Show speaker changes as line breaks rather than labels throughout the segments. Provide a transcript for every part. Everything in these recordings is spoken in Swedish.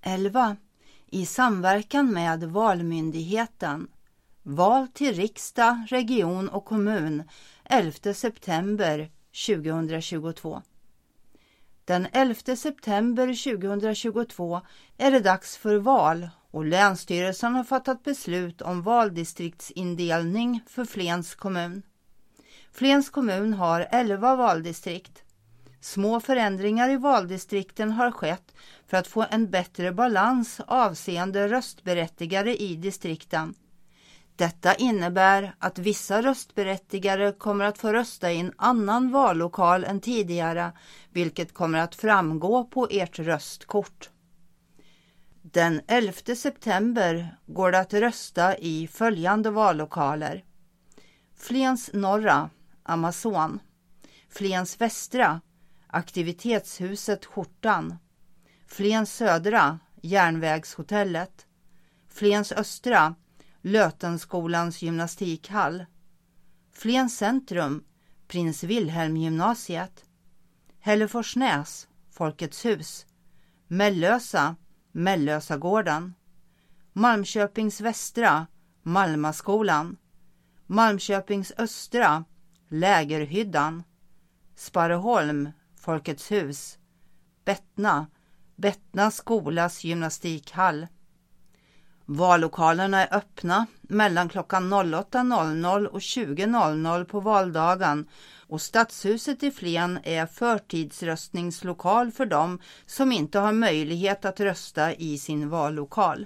11. I samverkan med Valmyndigheten. Val till riksdag, region och kommun 11 september 2022. Den 11 september 2022 är det dags för val och Länsstyrelsen har fattat beslut om valdistriktsindelning för Flens kommun. Flens kommun har 11 valdistrikt. Små förändringar i valdistrikten har skett för att få en bättre balans avseende röstberättigare i distrikten. Detta innebär att vissa röstberättigare kommer att få rösta i en annan vallokal än tidigare, vilket kommer att framgå på ert röstkort. Den 11 september går det att rösta i följande vallokaler: Flens norra, Amazon. Flens västra, Aktivitetshuset Skjortan. Flens södra, Järnvägshotellet. Flens östra, Lötenskolans gymnastikhall. Flens centrum, Prins Wilhelm gymnasiet. Hälleforsnäs, Folkets hus. Mellösa, Mellösagården. Malmköpings västra, Malmaskolan. Malmköpings östra, Lägerhyddan. Sparreholm, Folkets hus. Bettna, Bettna skolas gymnastikhall. Vallokalerna är öppna mellan klockan 08.00 och 20.00 på valdagen och Stadshuset i Flen är förtidsröstningslokal för dem som inte har möjlighet att rösta i sin vallokal.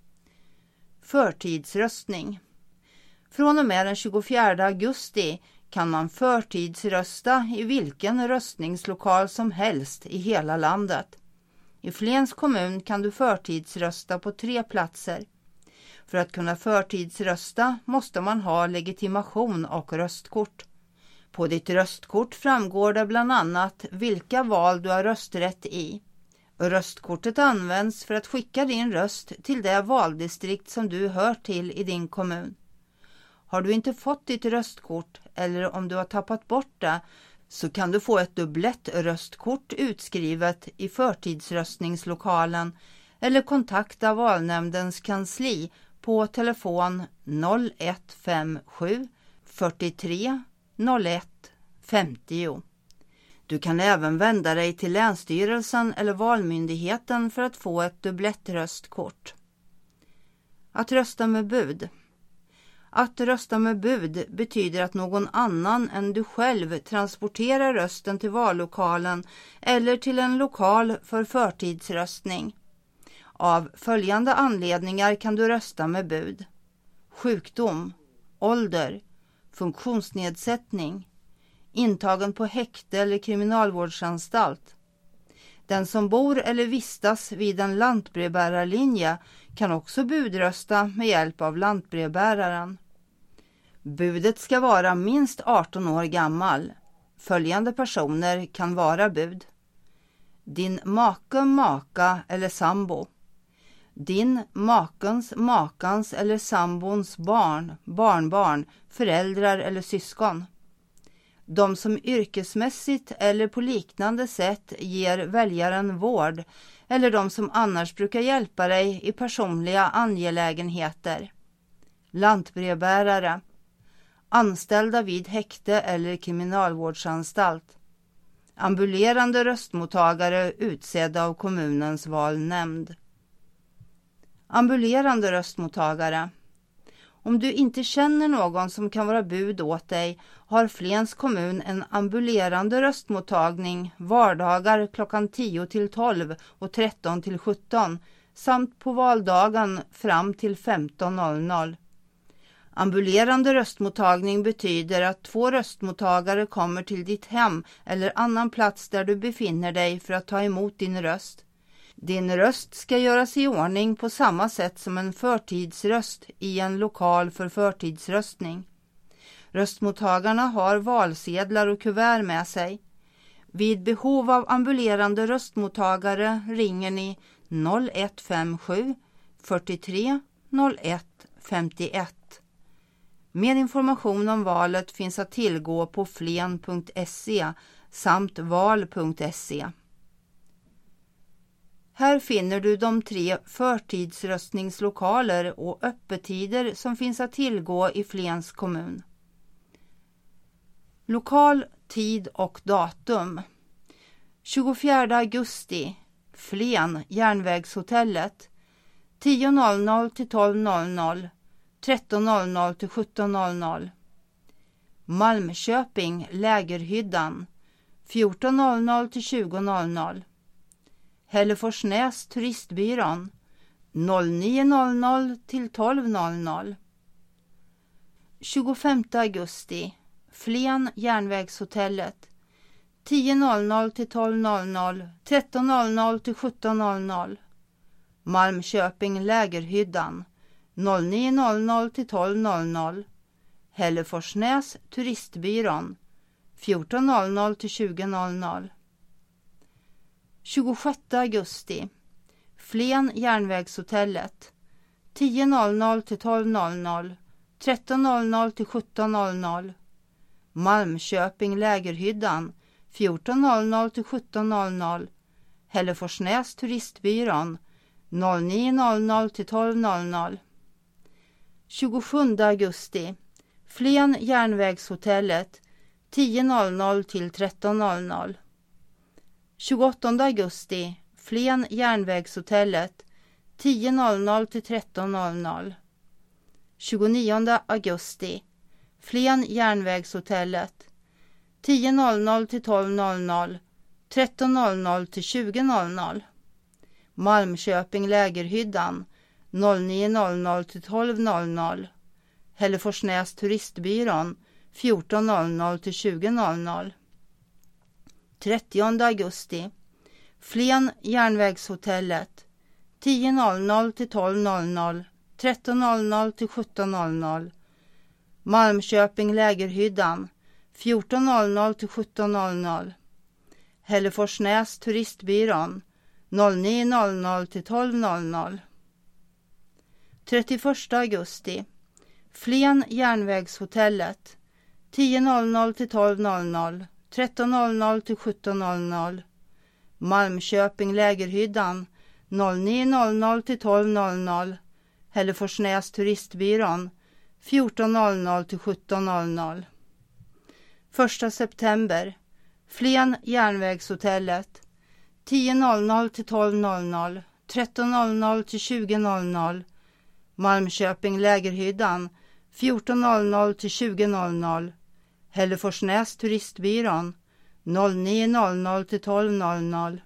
Förtidsröstning. Från och med den 24 augusti kan man förtidsrösta i vilken röstningslokal som helst i hela landet. I Flens kommun kan du förtidsrösta på 3 platser. För att kunna förtidsrösta måste man ha legitimation och röstkort. På ditt röstkort framgår det bland annat vilka val du har rösträtt i. Röstkortet används för att skicka din röst till det valdistrikt som du hör till i din kommun. Har du inte fått ditt röstkort eller om du har tappat bort det, så kan du få ett dubblett röstkort utskrivet i förtidsröstningslokalen eller kontakta valnämndens kansli på telefon 0157 43 01 50. Du kan även vända dig till Länsstyrelsen eller Valmyndigheten för att få ett dubblett röstkort. Att rösta med bud. Att rösta med bud betyder att någon annan än du själv transporterar rösten till vallokalen eller till en lokal för förtidsröstning. Av följande anledningar kan du rösta med bud: sjukdom, ålder, funktionsnedsättning, intagen på häkte eller kriminalvårdsanstalt. Den som bor eller vistas vid en lantbrevbärarlinje kan också budrösta med hjälp av lantbrevbäraren. Budet ska vara minst 18 år gammal. Följande personer kan vara bud: din make, maka eller sambo. Din makens, makans eller sambons barn, barnbarn, föräldrar eller syskon. De som yrkesmässigt eller på liknande sätt ger väljaren vård eller de som annars brukar hjälpa dig i personliga angelägenheter. Lantbrevbärare. Anställda vid häkte eller kriminalvårdsanstalt. Ambulerande röstmottagare utsedda av kommunens valnämnd. Ambulerande röstmottagare. Om du inte känner någon som kan vara bud åt dig har Flens kommun en ambulerande röstmottagning vardagar klockan 10 till 12 och 13 till 17 samt på valdagen fram till 15.00. Ambulerande röstmottagning betyder att 2 röstmottagare kommer till ditt hem eller annan plats där du befinner dig för att ta emot din röst. Din röst ska göras i ordning på samma sätt som en förtidsröst i en lokal för förtidsröstning. Röstmottagarna har valsedlar och kuvert med sig. Vid behov av ambulerande röstmottagare ringer ni 0157 43 01 51. Mer information om valet finns att tillgå på flen.se samt val.se. Här finner du de 3 förtidsröstningslokaler och öppettider som finns att tillgå i Flens kommun. Lokal, tid och datum. 24 augusti, Flen, Järnvägshotellet. 10.00 till 12.00, 13.00 till 17.00. Malmköping, Lägerhyddan. 14.00 till 20.00. Hälleforsnäs, Turistbyrån. 09.00 till 12.00. 25 augusti, Flen, Järnvägshotellet. 10.00 till 12.00, 13.00 till 17.00. Malmköping, Lägerhyddan. 09.00 till 12.00. Hälleforsnäs, Turistbyrån. 14.00 till 20.00. 26 augusti, Flen, Järnvägshotellet. 10.00 till 12.00, 13.00 till 17.00. Malmköping, Lägerhyddan. 14.00 till 17.00. Hälleforsnäs, Turistbyrån. 09.00 till 12.00. 27 augusti, Flen, Järnvägshotellet. 10.00 till 13.00. 28 augusti, Flen, Järnvägshotellet. 10.00 till 13.00. 29 augusti, Flen, Järnvägshotellet. 10.00 till 12.00, 13.00 till 20.00. Malmköping, Lägerhyddan. 09.00 till 12.00. Hälleforsnäs, Turistbyrån. 14.00 till 20.00. 30 augusti, Flen, Järnvägshotellet. 10.00 till 12.00, 13.00 till 17.00. Malmköping, Lägerhyddan. 14.00 till 17.00. Hälleforsnäs, Turistbyrån. 09.00 till 12.00. 31 augusti, Flen, Järnvägshotellet. 10.00 till 12.00, 13.00 till 17.00. Malmköping, Lägerhyddan. 09.00 till 12.00. Hälleforsnäs, Turistbyrån. 14.00 till 17.00. 1 september, Flen, Järnvägshotellet. 10.00 till 12.00, 13.00 till 20.00. Malmköping, Lägerhyddan. 14.00 till 20.00. Hälleforsnäs, Turistbyrån. 09.00 till 12.00.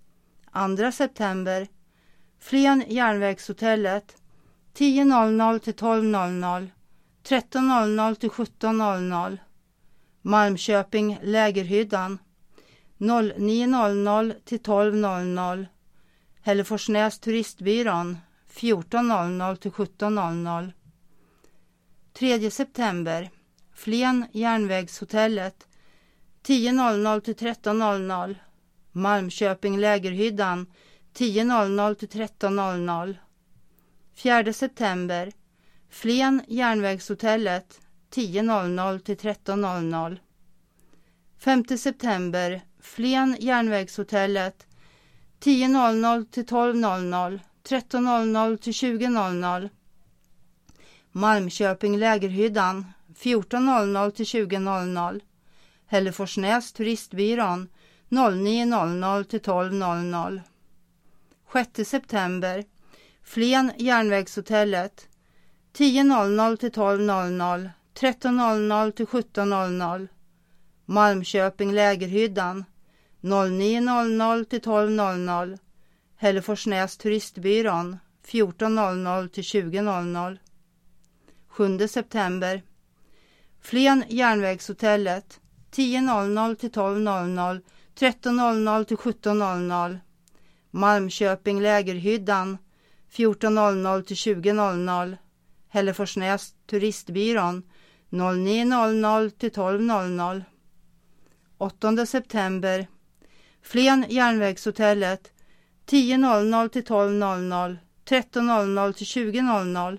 2 september, Flen, Järnvägshotellet. 10.00 till 12.00, 13.00 till 17.00. Malmköping, Lägerhyddan. 09.00 till 12.00. Hälleforsnäs, Turistbyrån. 14.00 till 17.00. 3 september, Flen, Järnvägshotellet. 10.00 till 13.00. Malmköping, Lägerhyddan. 10.00 till 13.00. 4 september, Flen, Järnvägshotellet. 10.00 till 13.00. 5 september, Flen, Järnvägshotellet. 10.00 till 12.00, 13.00 till 20.00. Malmköping, Lägerhyddan. 14.00 till 20.00. Hälleforsnäs, Turistbyrån. 09.00 till 12.00. 6 september, Flen, Järnvägshotellet. 10.00 till 12.00, 13.00 till 17.00. Malmköping, Lägerhyddan. 09.00 till 12.00. Hälleforsnäs, Turistbyrån. 14.00 till 20.00. 7 september, Flen, Järnvägshotellet. 10.00 till 12.00, 13.00 till 17.00. Malmköping, Lägerhyddan. 14.00 till 20.00. Hälleforsnäs, Turistbyrån. 09.00 till 12.00. 8 september, Flen, Järnvägshotellet. 10.00 till 12.00, 13.00 till 20.00.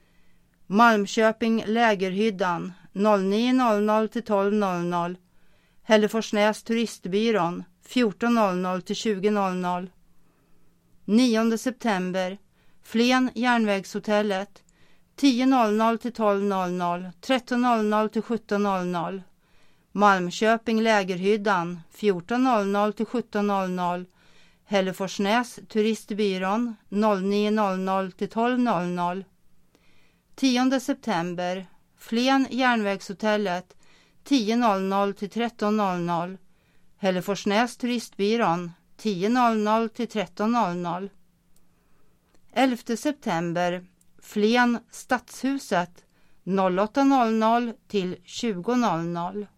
Malmköping, Lägerhyddan. 09.00 till 12.00. Hälleforsnäs, Turistbyrån. 14.00 till 20.00. 9 september, Flen Järnvägshotellet, 10.00 till 12.00, 13.00 till 17.00. Malmköping Lägerhyddan, 14.00 till 17.00. Hälleforsnäs Turistbyrån, 09.00 till 12.00. 10 september, Flen Järnvägshotellet, 10.00 till 13.00. Hälleforsnäs Turistbyrån, 10.00 till 13.00. 11 september, Flen Stadshuset, 08.00 till 20.00.